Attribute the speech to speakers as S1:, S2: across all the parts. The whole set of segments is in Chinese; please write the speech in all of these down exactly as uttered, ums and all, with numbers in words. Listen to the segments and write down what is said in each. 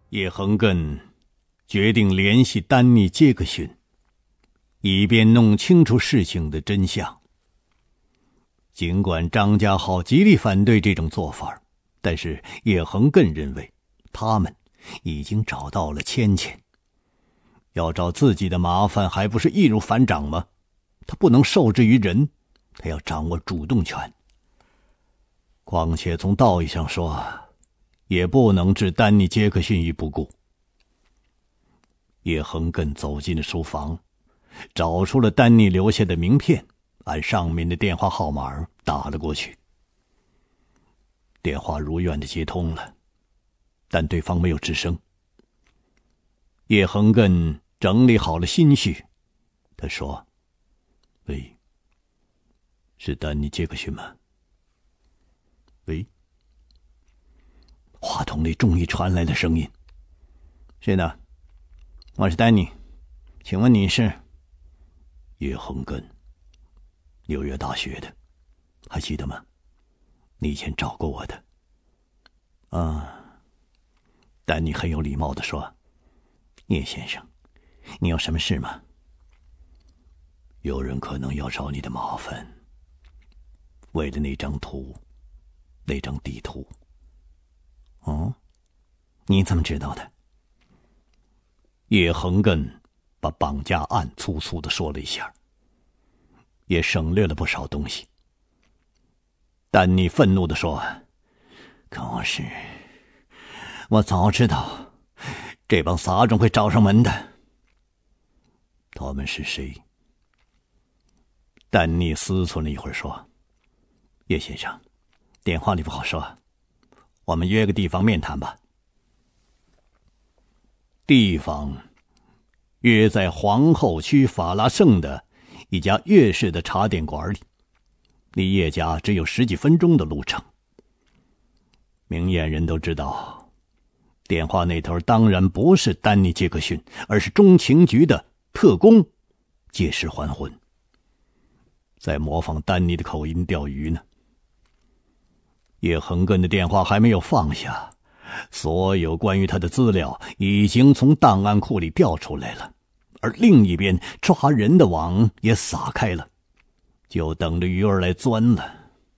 S1: 叶恒艮决定联系丹尼·杰克逊，以便弄清楚事情的真相。尽管张家浩极力反对这种做法，但是叶恒艮认为他们已经找到了芊芊，要找自己的麻烦还不是易如反掌吗？他不能受制于人，他要掌握主动权。况且从道义上说，也不能置丹尼·杰克逊于不顾。叶恒艮走进了书房，找出了丹尼留下的名片，按上面的电话号码打了过去。电话如愿的接通了，但对方没有吱声。叶恒艮整理好了心绪，他说：“喂，是丹尼·杰克逊吗？”喂。话筒里终于传来了声音：“是的，我是丹尼，请问你是？”叶恒艮，纽约大学的，还记得吗？你以前找过我的。啊，丹尼很有礼貌地说：“叶先生，你有什么事吗？”有人可能要找你的麻烦，为了那张图，那张地图。哦，你怎么知道的？叶恒艮把绑架案粗粗地说了一下，也省略了不少东西。丹尼愤怒地说：“可是，我早知道这帮杂种会找上门的。”他们是谁？丹尼思忖了一会儿说：“叶先生，电话里不好说，我们约个地方面谈吧。”地方约在皇后区法拉盛的一家粤式的茶店馆里，离叶家只有十几分钟的路程。明眼人都知道，电话那头当然不是丹尼·杰克逊，而是中情局的特工借尸还魂，在模仿丹尼的口音钓鱼呢。叶恒艮的电话还没有放下，所有关于他的资料已经从档案库里调出来了，而另一边抓人的网也撒开了，就等着鱼儿来钻了。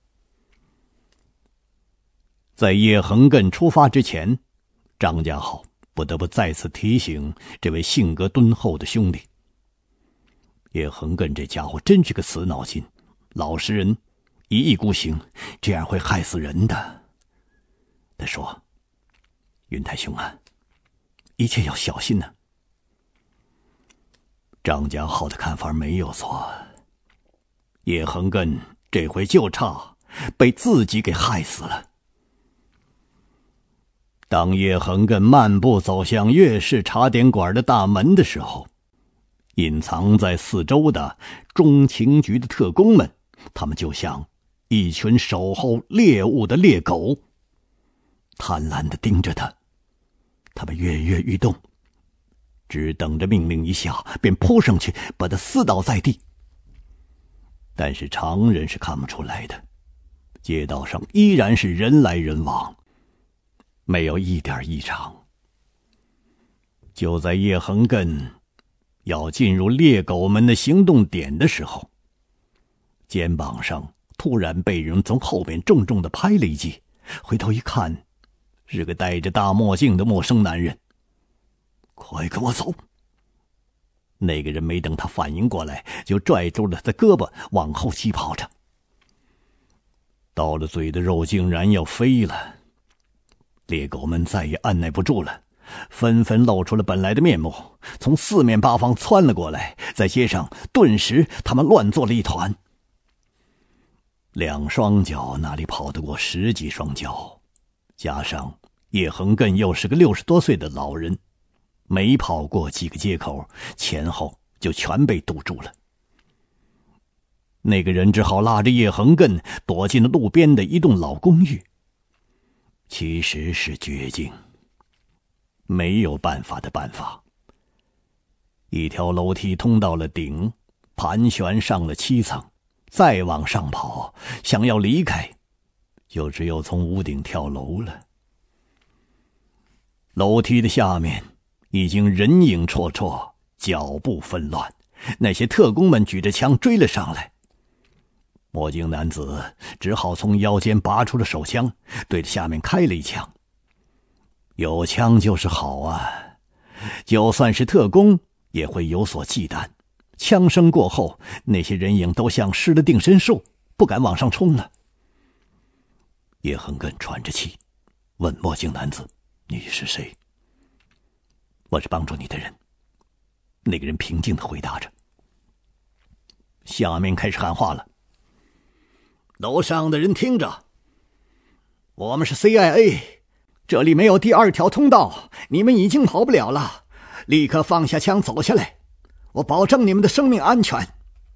S1: 在叶恒艮出发之前，张家浩不得不再次提醒这位性格敦厚的兄弟：叶恒艮这家伙真是个死脑筋，老实人，一意孤行，这样会害死人的。他说：“云台兄啊，一切要小心呢、啊。”张家浩的看法没有错，叶恒艮这回就差被自己给害死了。当叶恒艮漫步走向粤式茶点馆的大门的时候，隐藏在四周的中情局的特工们，他们就像一群守候猎物的猎狗，贪婪地盯着他。他们跃跃欲动，只等着命令一下便扑上去把他撕倒在地。但是常人是看不出来的，街道上依然是人来人往，没有一点异常。就在叶恒艮要进入猎狗们的行动点的时候，肩膀上突然被人从后面重重地拍了一记，回头一看，是个戴着大墨镜的陌生男人。“快跟我走！”那个人没等他反应过来，就拽住了他的胳膊往后疾跑着。到了嘴的肉竟然要飞了，猎狗们再也按耐不住了，纷纷露出了本来的面目，从四面八方窜了过来，在街上顿时他们乱作了一团。两双脚哪里跑得过十几双脚，加上叶恒艮又是个六十多岁的老人，没跑过几个街口，前后就全被堵住了。那个人只好拉着叶恒艮躲进了路边的一栋老公寓。其实是绝境，没有办法的办法。一条楼梯通到了顶，盘旋上了七层，再往上跑，想要离开，就只有从屋顶跳楼了。 楼梯的下面已经人影绰绰，脚步纷乱，那些特工们举着枪追了上来。墨镜男子只好从腰间拔出了手枪，对着下面开了一枪。有枪就是好啊，就算是特工也会有所忌惮。枪声过后，那些人影都像失了定身术，不敢往上冲了。叶恒根喘着气问墨镜男子：“你是谁？”“我是帮助你的人。”那个人平静地回答着。下面开始喊话了：“楼上的人听着，我们是 C I A， 这里没有第二条通道，你们已经跑不了了，立刻放下枪走下来，我保证你们的生命安全。”“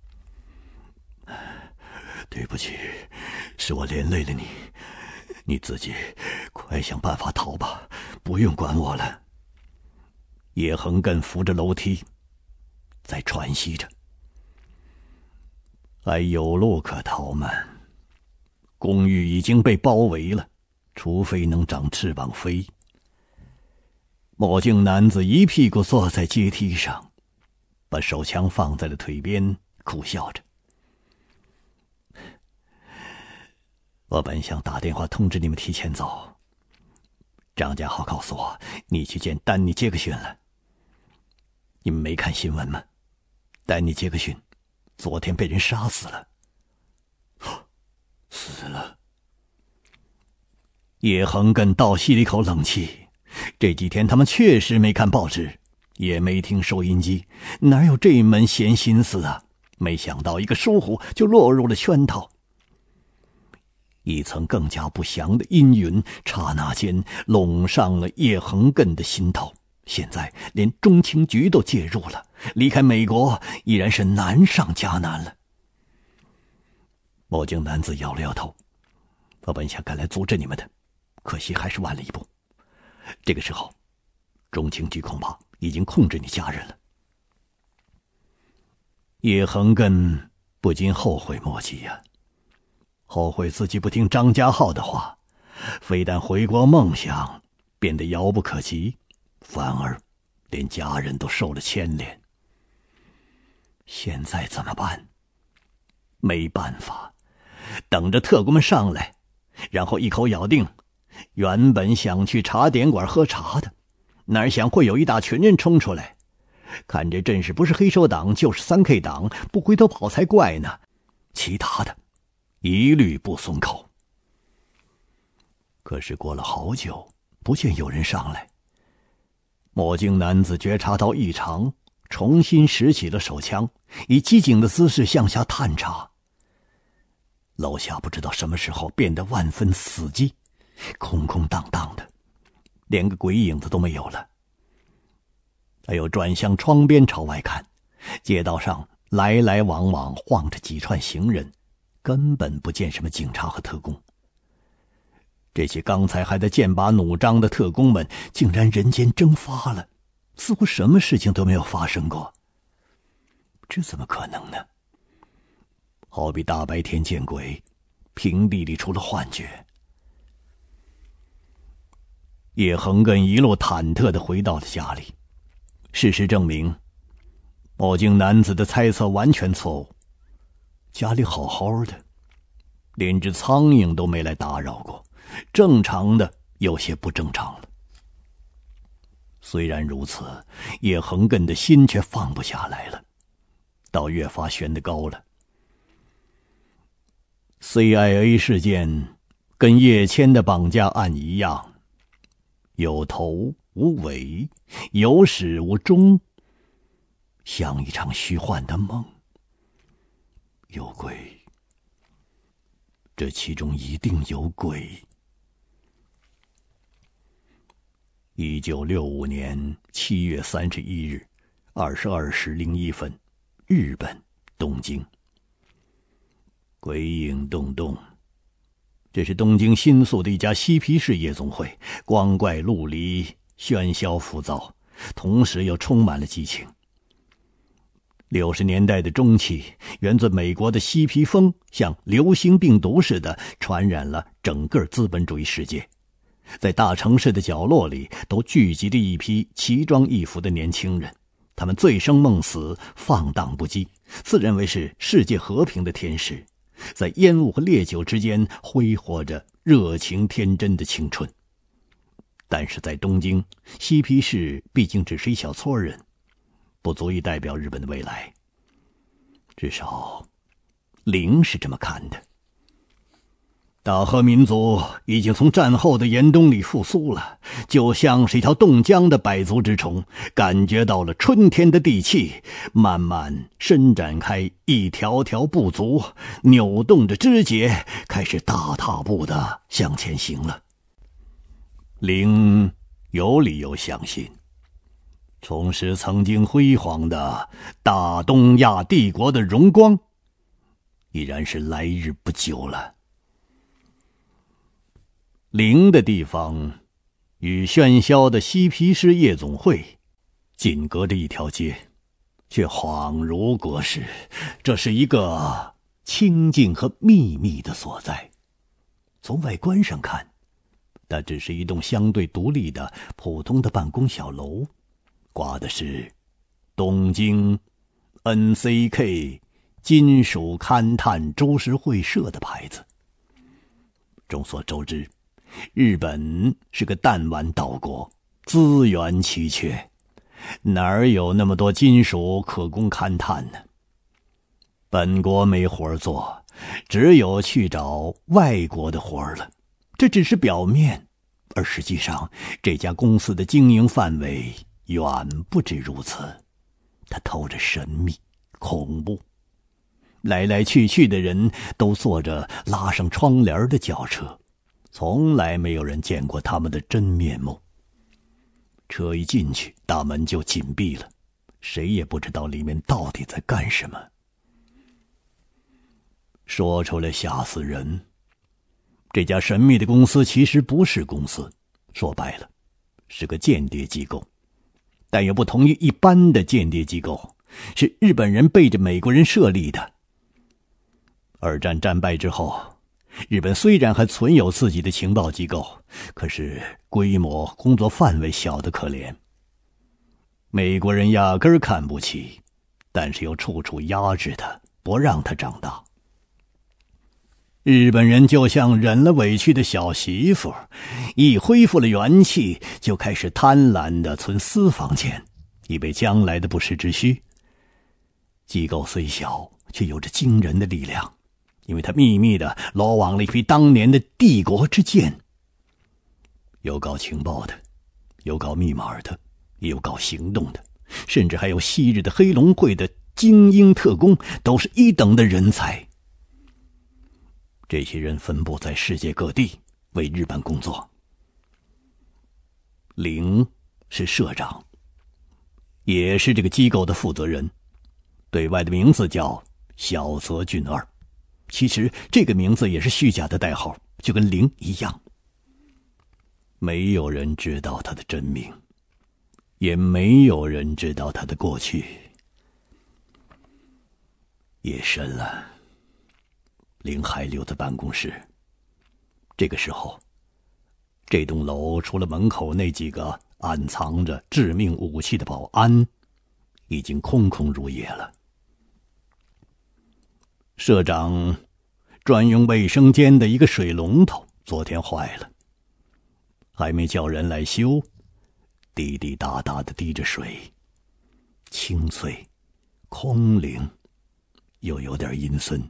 S1: 对不起，是我连累了你，你自己快想办法逃吧，不用管我了。”叶恒根扶着楼梯在喘息着，还有路可逃吗？公寓已经被包围了，除非能长翅膀飞。墨镜男子一屁股坐在阶梯上，把手枪放在了腿边，苦笑着：“我本想打电话通知你们提前走，张家豪告诉我你去见丹尼·杰克逊了。你们没看新闻吗？丹尼·杰克逊昨天被人杀死了。”“死了。”叶恒根倒吸了一口冷气，这几天他们确实没看报纸，也没听收音机，哪有这门闲心思啊？没想到一个疏忽就落入了圈套。一层更加不祥的阴云刹那间笼上了叶恒根的心头，现在连中情局都介入了，离开美国依然是难上加难了。墨镜男子摇了摇头：“我本想赶来阻止你们的，可惜还是晚了一步。这个时候，中情局恐怕已经控制你家人了。”叶恒根不禁后悔莫及呀、啊，后悔自己不听张家浩的话，非但回国梦想变得遥不可及，反而连家人都受了牵连。现在怎么办？没办法，等着特工们上来，然后一口咬定原本想去茶点馆喝茶的，哪想会有一大群人冲出来，看这阵势不是黑手党就是三 K 党，不回头跑才怪呢。其他的一律不松口。可是过了好久，不见有人上来。墨镜男子觉察到异常，重新拾起了手枪，以机警的姿势向下探查。楼下不知道什么时候变得万分死寂，空空荡荡的，连个鬼影子都没有了。他又转向窗边朝外看，街道上来来往往晃着几串行人，根本不见什么警察和特工。这些刚才还在剑拔弩张的特工们竟然人间蒸发了，似乎什么事情都没有发生过。这怎么可能呢？好比大白天见鬼，平地里出了幻觉。叶恒根一路忐忑地回到了家里。事实证明，墨镜男子的猜测完全错误。家里好好的，连只苍蝇都没来打扰过，正常的有些不正常了。虽然如此，叶恒根的心却放不下来了，倒越发悬得高了。C I A 事件跟叶谦的绑架案一样，有头无尾，有始无终，像一场虚幻的梦。有鬼，这其中一定有鬼。一九六五年七月三十一日二十二时零一分，日本东京。鬼影洞洞，这是东京新宿的一家嬉皮士夜总会，光怪陆离，喧嚣浮躁，同时又充满了激情。六十年代的中期，源自美国的嬉皮风像流行病毒似的传染了整个资本主义世界， 在大城市的角落里都聚集着一批奇装异服的年轻人，他们醉生梦死，放荡不羁，自认为是世界和平的天使，在烟雾和烈酒之间挥霍着热情天真的青春。但是在东京，嬉皮士毕竟只是一小撮人，不足以代表日本的未来。至少林是这么看的。大和民族已经从战后的严冬里复苏了，就像是一条冻僵的百足之虫，感觉到了春天的地气，慢慢伸展开一条条步足，扭动着肢节，开始大踏步地向前行了。灵有理由相信，重拾曾经辉煌的大东亚帝国的荣光，已然是来日不久了。灵的地方与喧嚣的嬉皮士夜总会仅隔着一条街，却恍如隔世。这是一个清静和秘密的所在。从外观上看，它只是一栋相对独立的普通的办公小楼，挂的是东京 N C K 金属勘探株式会社的牌子。众所周知，日本是个弹丸岛国，资源奇缺，哪儿有那么多金属可供勘探呢？本国没活做，只有去找外国的活了。这只是表面，而实际上这家公司的经营范围远不止如此。它透着神秘恐怖，来来去去的人都坐着拉上窗帘的轿车，从来没有人见过他们的真面目。车一进去，大门就紧闭了，谁也不知道里面到底在干什么。说出来吓死人，这家神秘的公司其实不是公司，说白了是个间谍机构，但又不同于一般的间谍机构，是日本人背着美国人设立的。二战战败之后，日本虽然还存有自己的情报机构，可是规模、工作范围小得可怜。美国人压根儿看不起，但是又处处压制他，不让他长大。日本人就像忍了委屈的小媳妇，一恢复了元气，就开始贪婪地存私房钱，以备将来的不时之需。机构虽小，却有着惊人的力量，因为他秘密地罗网了一批当年的帝国之剑，有搞情报的，有搞密码的，也有搞行动的，甚至还有昔日的黑龙会的精英特工，都是一等的人才。这些人分布在世界各地，为日本工作。林是社长，也是这个机构的负责人，对外的名字叫小泽俊二。其实这个名字也是虚假的代号，就跟林一样。没有人知道他的真名，也没有人知道他的过去。夜深了，林还留在办公室。这个时候，这栋楼除了门口那几个暗藏着致命武器的保安，已经空空如也了。社长专用卫生间的一个水龙头昨天坏了，还没叫人来修，滴滴答答地滴着水，清脆、空灵，又有点阴森。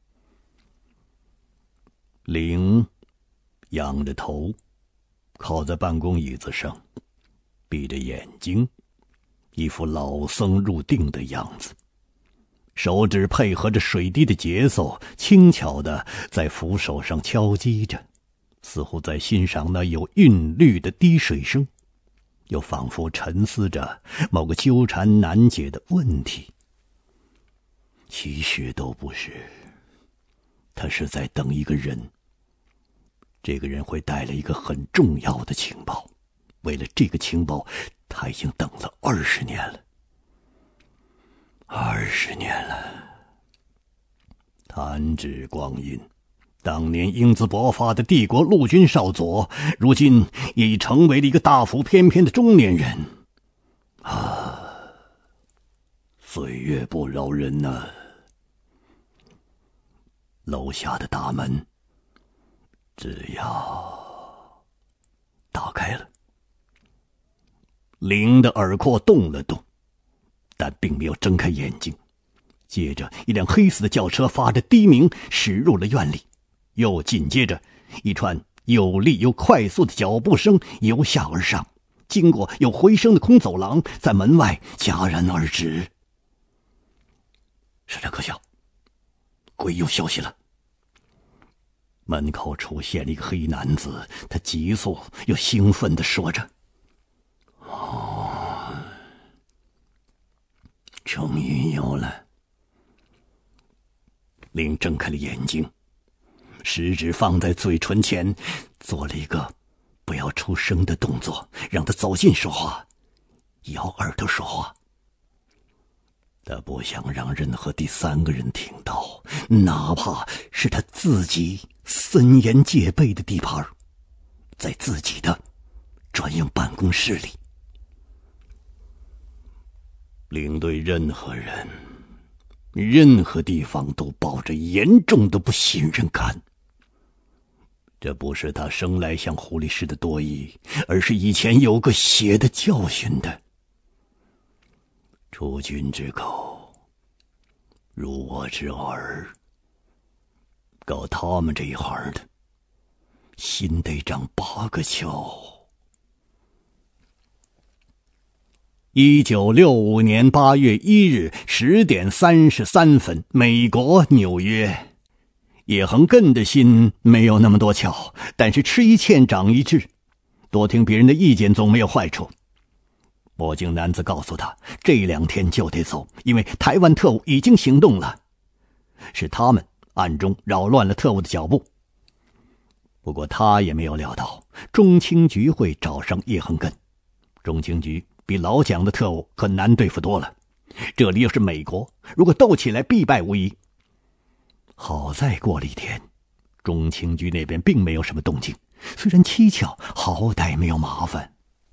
S1: 灵仰着头，靠在办公椅子上，闭着眼睛，一副老僧入定的样子，手指配合着水滴的节奏，轻巧地在扶手上敲击着，似乎在欣赏那有韵律的滴水声，又仿佛沉思着某个纠缠难解的问题。其实都不是，他是在等一个人。这个人会带来一个很重要的情报，为了这个情报，他已经等了二十年了。二十年了，弹指光阴， 当年英姿勃发的帝国陆军少佐，如今也已成为了一个大腹翩翩的中年人。啊，岁月不饶人呐、啊！楼下的大门只要打开了，林的耳廓动了动，但并没有睁开眼睛。接着一辆黑色的轿车发着低鸣驶入了院里，又紧接着一串有力又快速的脚步声由下而上，经过有回声的空走廊，在门外戛然而止。是这可笑，鬼有消息了。门口出现了一个黑男子，他急速又兴奋地说着：“哦，终于有了。”林睁开了眼睛，食指放在嘴唇前，做了一个不要出声的动作，让他走近说话，咬耳朵说话。他不想让任何第三个人听到，哪怕是他自己森严戒备的地盘，在自己的专用办公室里。林对任何人、任何地方都抱着严重的不信任感。这不是他生来像狐狸似的多疑，而是以前有个血的教训的。出君之口，入我之耳。搞他们这一行的，心得长八个窍。一九六五年八月一日十点三十三分，美国纽约。叶恒艮的心没有那么多窍，但是吃一堑长一智，多听别人的意见总没有坏处。墨镜男子告诉他，这两天就得走，因为台湾特务已经行动了，是他们暗中扰乱了特务的脚步。不过他也没有料到中情局会找上叶恒艮，中情局比老蒋的特务可难对付多了，这里又是美国，如果斗起来必败无疑。好在过了一天，中情局那边并没有什么动静，虽然蹊跷，好歹没有麻烦。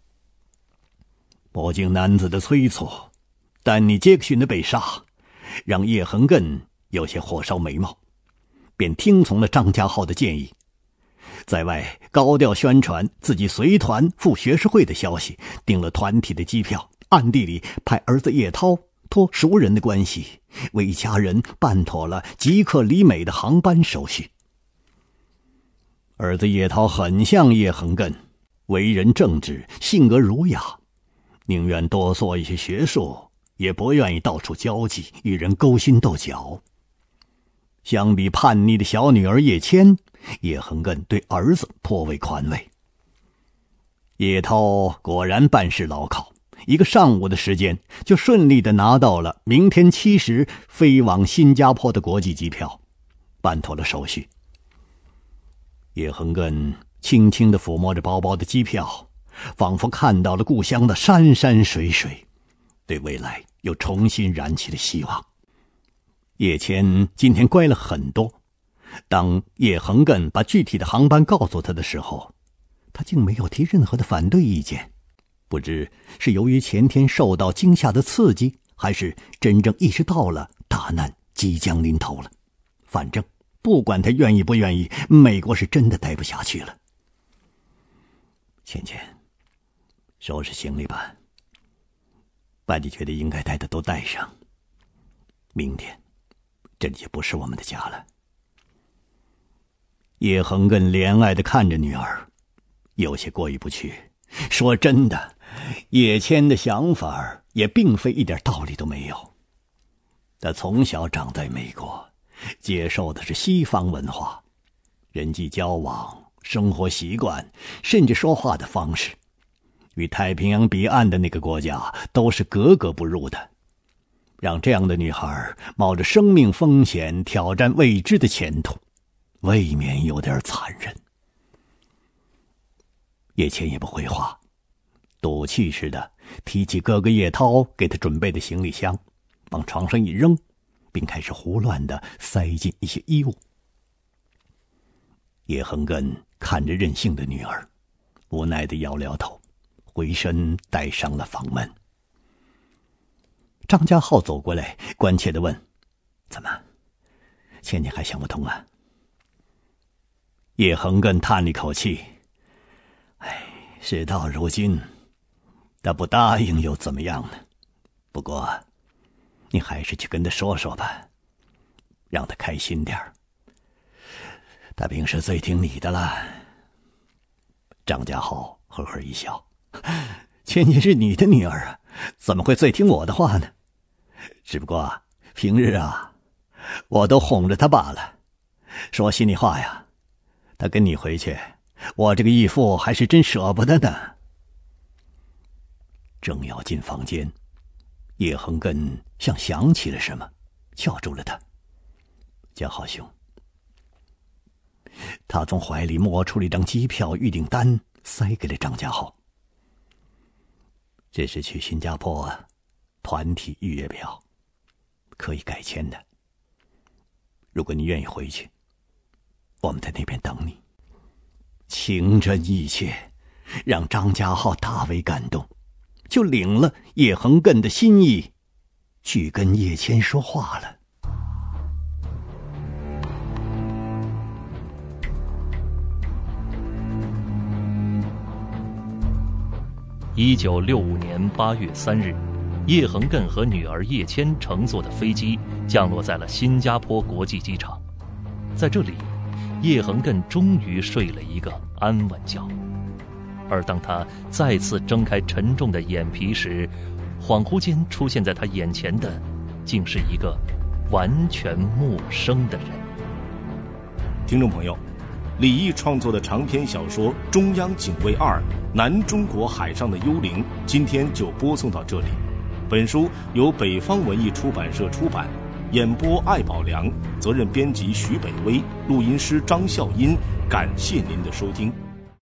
S1: 墨镜男子的催促，丹尼·杰克逊的被杀，让叶恒艮有些火烧眉毛，便听从了张家浩的建议，在外高调宣传自己随团赴学士会的消息，订了团体的机票，暗地里派儿子叶涛托熟人的关系，为一家人办妥了即刻离美的航班手续。儿子叶涛很像叶恒艮，为人正直，性格儒雅，宁愿多做一些学术，也不愿意到处交际，与人勾心斗角。相比叛逆的小女儿叶谦，叶恒艮对儿子颇为宽慰。叶涛果然办事牢靠，一个上午的时间就顺利地拿到了明天七时飞往新加坡的国际机票，办妥了手续。叶恒艮轻轻地抚摸着薄薄的机票，仿佛看到了故乡的山山水水，对未来又重新燃起了希望。叶谦今天乖了很多，当叶恒艮把具体的航班告诉他的时候，他竟没有提任何的反对意见。不知是由于前天受到惊吓的刺激，还是真正意识到了大难即将临头了。反正不管他愿意不愿意，美国是真的待不下去了。倩倩，收拾行李吧，把你觉得应该带的都带上。明天这里就不是我们的家了。叶恒艮怜爱地看着女儿，有些过意不去。说真的，叶谦的想法也并非一点道理都没有。他从小长在美国，接受的是西方文化，人际交往、生活习惯，甚至说话的方式，与太平洋彼岸的那个国家都是格格不入的。让这样的女孩冒着生命风险挑战未知的前途，未免有点残忍。叶谦也不回话，赌气似的提起哥哥叶涛给他准备的行李箱，往床上一扔，并开始胡乱地塞进一些衣物。 叶恒根看着任性的女儿，无奈地摇摇头，回身带上了房门。张家浩走过来，关切地问：“怎么，倩倩还想不通啊？”叶恒根叹了一口气：“哎，事到如今，他不答应又怎么样呢？不过，你还是去跟他说说吧，让他开心点儿。他平时最听你的了。”张家浩呵呵一笑：“倩倩是你的女儿啊，怎么会最听我的话呢？只不过平日啊，我都哄着她罢了。说心里话呀，她跟你回去，我这个义父还是真舍不得呢。”正要进房间，叶恒根像想起了什么，叫住了他：“家浩兄。”他从怀里摸出了一张机票预订单，塞给了张家浩：“这是去新加坡团体预约票，可以改签的。如果你愿意回去，我们在那边等你。”情真意切，让张家浩大为感动，就领了叶恒根的心意，去跟叶谦说话了。
S2: 一九六五年八月三日，叶恒根和女儿叶谦乘坐的飞机降落在了新加坡国际机场。在这里，叶恒根终于睡了一个安稳觉。而当他再次睁开沉重的眼皮时，恍惚间出现在他眼前的，竟是一个完全陌生的人。
S3: 听众朋友，李毅创作的长篇小说《中央警卫二：南中国海上的幽灵》今天就播送到这里。本书由北方文艺出版社出版，演播艾宝良，责任编辑徐北威，录音师张笑音。感谢您的收听。